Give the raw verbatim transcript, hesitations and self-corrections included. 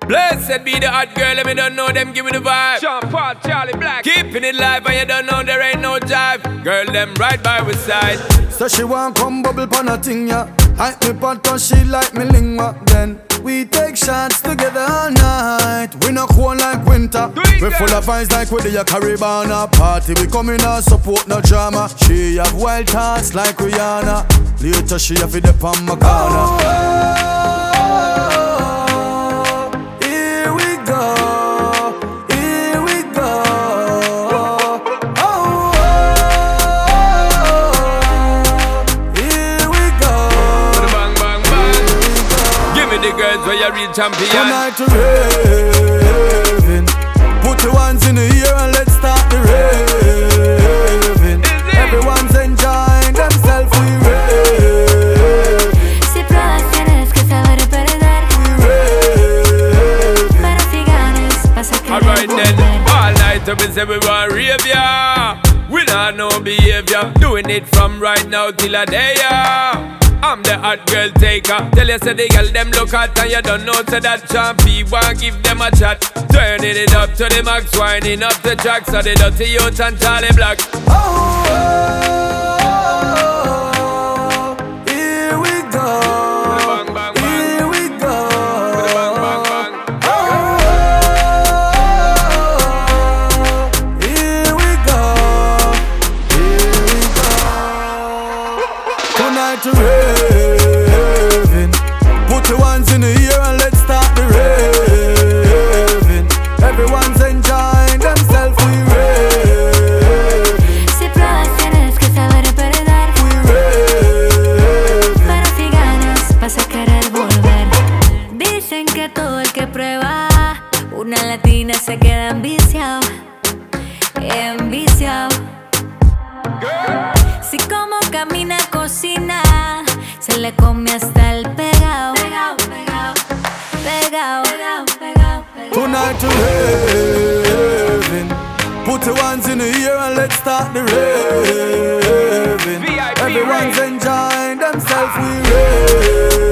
Blessed be the hot girl, and me don't know them give me the vibe. Sean Paul, Charlie Black, keeping it live, and you don't know there ain't no jive. Girl, them right by our side. So she want come bubble pon a thing, yeah. Hype me pot cause she like me lingua. Then we take shots together all night. We not cold like winter. We full of vibes like we the Caribbean party. We coming out support no drama. She have wild thoughts like Rihanna. Later she have it up on my corner. Oh, here we go, here we go. Oh, here we go. Bang, bang, bang. Give me the girls where you real champion. Tonight to raving. Put your hands in the air and let's start the raving. Everyone's enjoying themselves, we raving. Si pruebas tienes que saber perder. We raving. Pero si ganas vas a querer Alright then, volver. all night we say we want rave ya. We not no behavior, doing it from right now till a day ya. I'm the hot girl taker. Tell you say the girl them look hot and you don't know say that champi want give them a chat. Turning it up to the max, winding up the tracks of the dirty youth and Charlie Black. Oh, here we go. Bang, bang, bang. Here we go. Bang, bang, bang. Oh, here we go. Here we go. Tonight to raving. Put your hands in the air and let's start the raving. Everyone's enjoying themselves, we raving. Si pruebas tienes que saber perder. We raving. Pero si ganas vas a querer volver. Dicen que todo el que prueba una latina se queda enviciado, enviciado. Si como camina, cocina, se le come hasta el pegao, pegao, pegao, pegao, pegao, pegao. Tonight to raving. Put your hands in the air and let's start the raving. V I P Everyone's rave. enjoying themselves, we raving.